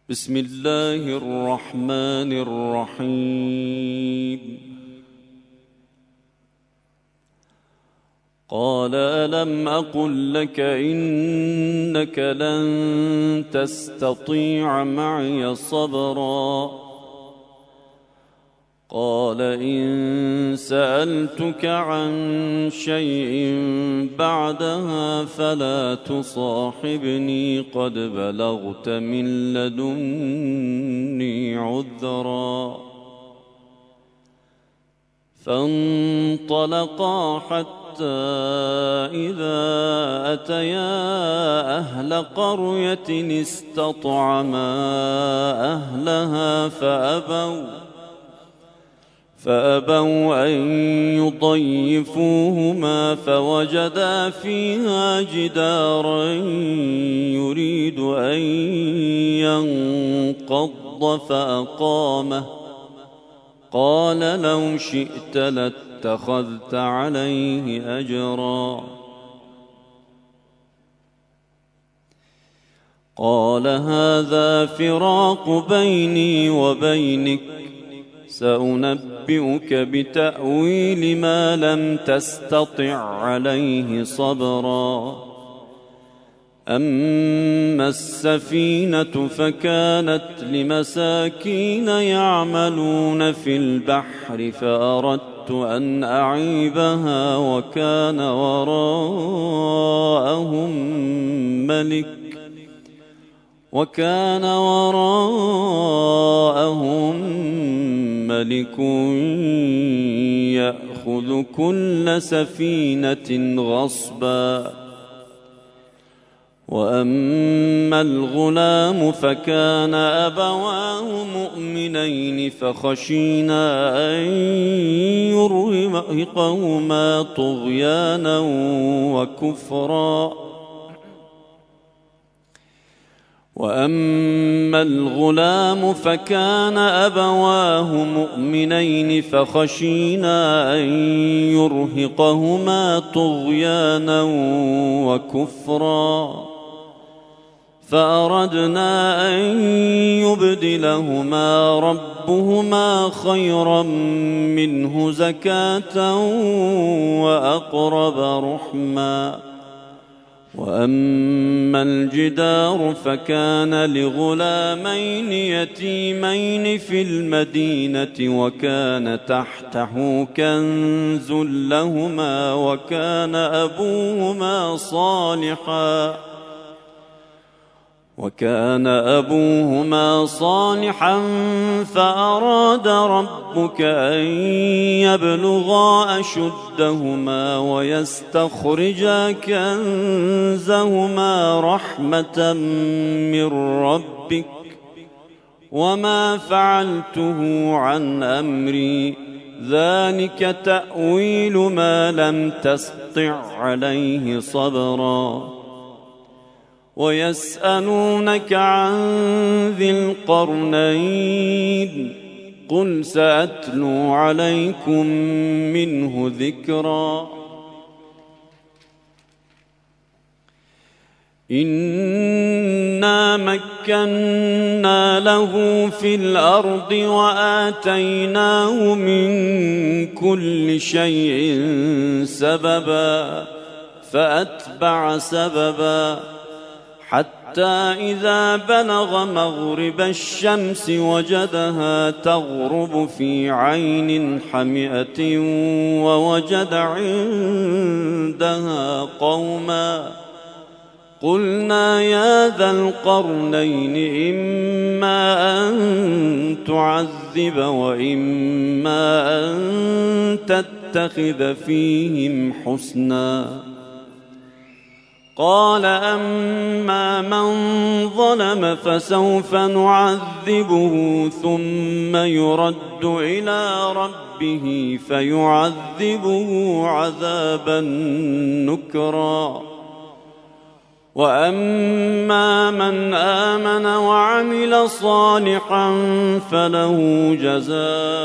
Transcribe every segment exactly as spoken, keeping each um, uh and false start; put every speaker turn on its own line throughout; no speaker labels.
بسم الله الرحمن الرحيم. قال ألم أقل لك إنك لن تستطيع معي صبرا قال إن سألتك عن شيء بعدها فلا تصاحبني قد بلغت من لدني عذرا. فانطلقا حتى إذا أتيا أهل قرية استطعما أهلها فأبوا فأبوا أن يضيفوهما فوجدا فيها جدارا يريد أن ينقض فأقامه قال لو شئت لاتخذت عليه أجرا. قال هذا فراق بيني وبينك سأنبئك بتأويل ما لم تستطع عليه صبرا. أما السفينة فكانت لمساكين يعملون في البحر فأردت أن أعيبها وكان وراءهم ملك وكان وراءهم ملك يأخذ كل سفينة غصبا. وأما الغلام فكان أبواه مؤمنين فخشينا أن يرهقهما طغيانا وكفرا. وأما الغلام فكان أبواه مؤمنين فخشينا أن يرهقهما طغيانا وكفرا فأردنا أن يبدلهما ربهما خيرا منه زكاة وأقرب رحما. وأما الجدار فكان لغلامين يتيمين في المدينة وكان تحته كنز لهما وكان أبوهما صالحا وكان أبوهما صالحا فأراد ربك أن يبلغا أشدهما ويستخرجا كنزهما رحمة من ربك وما فعلته عن أمري ذلك تأويل ما لم تستطع عليه صبرا. ويسألونك عن ذي القرنين قل سأتلو عليكم منه ذكرا. إنا مكنا له في الأرض وآتيناه من كل شيء سببا فأتبع سببا حتى إذا بلغ مغرب الشمس وجدها تغرب في عين حمئة ووجد عندها قوما قلنا يا ذا القرنين إما أن تعذب وإما أن تتخذ فيهم حسنا. قال أما من ظلم فسوف نعذبه ثم يرد إلى ربه فيعذبه عذابا نكرا. وأما من آمن وعمل صالحا فله جزاء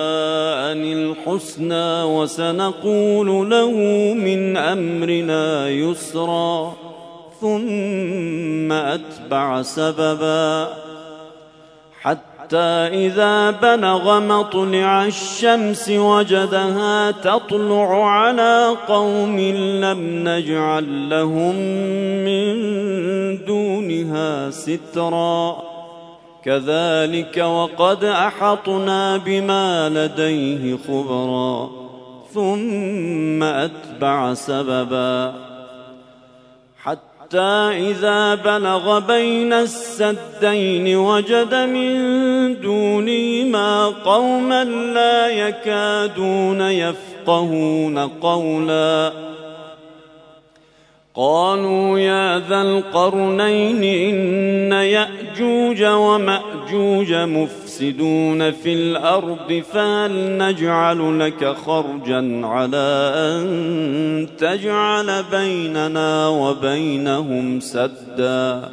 الحسنى وسنقول له من أمرنا يسرا ثم أتبع سببا حتى إذا بلغ مطلع الشمس وجدها تطلع على قوم لم نجعل لهم من دونها سترا كذلك وقد أحطنا بما لديه خبرا ثم أتبع سببا حتى إذا بلغ بين السدين وجد من دونهما قوما لا يكادون يفقهون قولا قالوا يا ذا القرنين إن يأجوج ومأجوج مفسدون في الأرض فهل نجعل لك خرجا على أن تجعل بيننا وبينهم سدا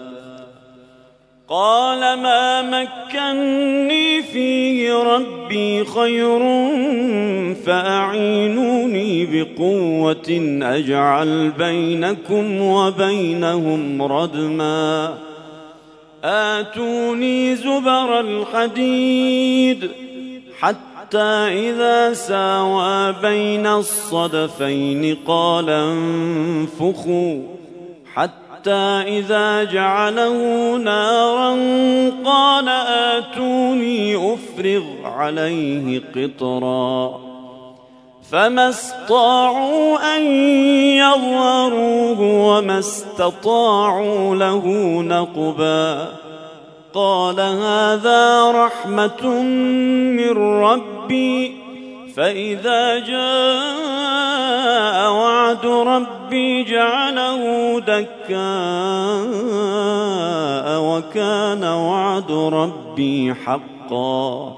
قال ما مكني فيه ربي خير فأعينوني بقوة أجعل بينكم وبينهم ردما آتوني زبر الحديد حتى إذا ساوى بين الصدفين قال انفخوا حتى إذا جعله نارا قال آتوني أفرغ عليه قطرا فما استطاعوا أن يظهروه وما استطاعوا له نقبا قال هذا رحمة من ربي فإذا جاء وعد ربي جعله دكاء وكان وعد ربي حقا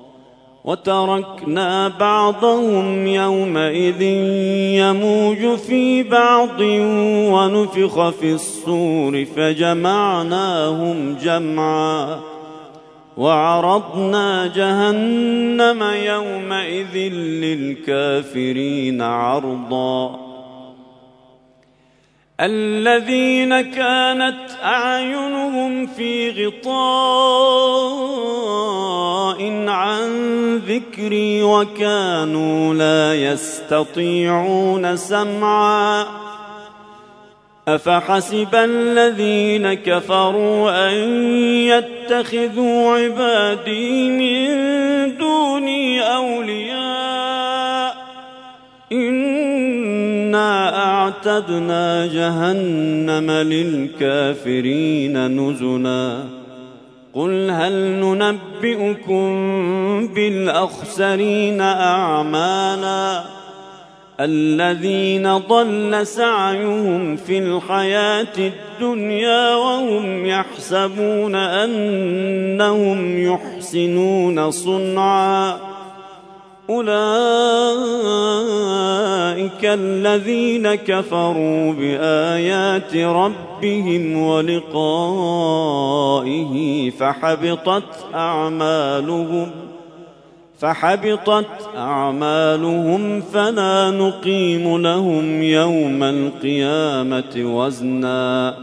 وتركنا بعضهم يومئذ يموج في بعض ونفخ في الصور فجمعناهم جمعا وعرضنا جهنم يومئذ للكافرين عرضا الذين كانت أعينهم في غطاء عن ذكري وكانوا لا يستطيعون سمعا أفحسب الذين كفروا أن يتخذوا عبادي من دوني أولياء إنا أعتدنا جهنم للكافرين نزلا قل هل ننبئكم بالأخسرين أعمالا الذين ضل سعيهم في الحياة الدنيا وهم يحسبون أنهم يحسنون صنعا أولئك الذين كفروا بآيات ربهم ولقائه فحبطت أعمالهم فحبطت أعمالهم فلا نقيم لهم يوم القيامة وزنا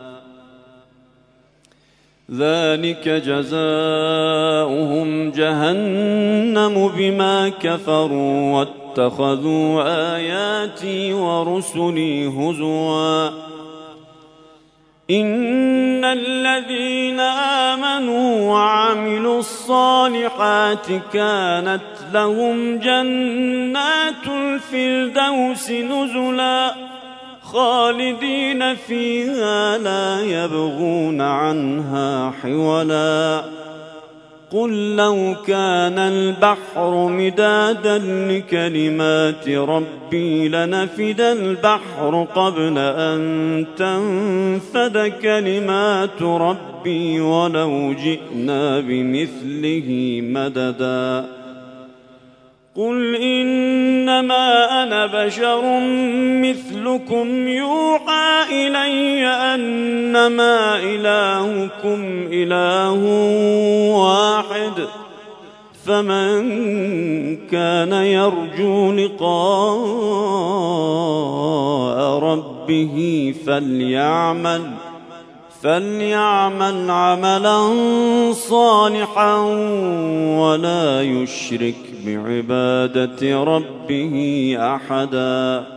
ذلك جزاؤهم جهنم بما كفروا واتخذوا آياتي ورسلي هزوا إن الذين آمنوا وعملوا الصالحات كانت لهم جنات الفردوس نزلا خالدين فيها لا يبغون عنها حولا قل لو كان البحر مدادا لكلمات ربي لنفد البحر قبل أن تنفد كلمات ربي ولو جئنا بمثله مددا قل إنما أنا بشر مثلكم يوحى إلي أنما إلهكم إله واحد فمن كان يرجو لقاء ربه فليعمل فليعمل عملا صالحا ولا يشرك بعبادة ربه أحدا.